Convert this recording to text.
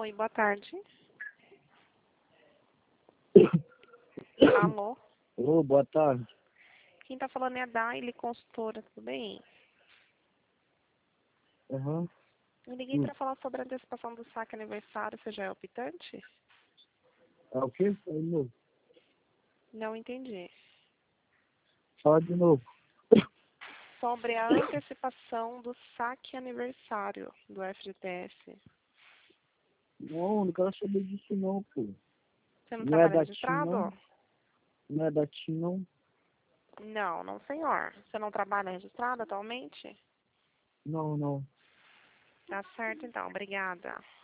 Oi, boa tarde. Alô? Ô, boa tarde. Quem tá falando é a Daile, consultora, tudo bem? Aham. Eu liguei pra falar sobre a antecipação do saque aniversário, você já é optante? É o quê? Fala de novo. Não entendi. Fala de novo. Sobre a antecipação do saque aniversário do FGTS. Não quero saber disso não, pô. Você não Não é trabalha da TIM, registrado? não. Não é da TIM, não. Não, não, senhor. Você não trabalha registrado atualmente? Não. Tá certo, então. Obrigada.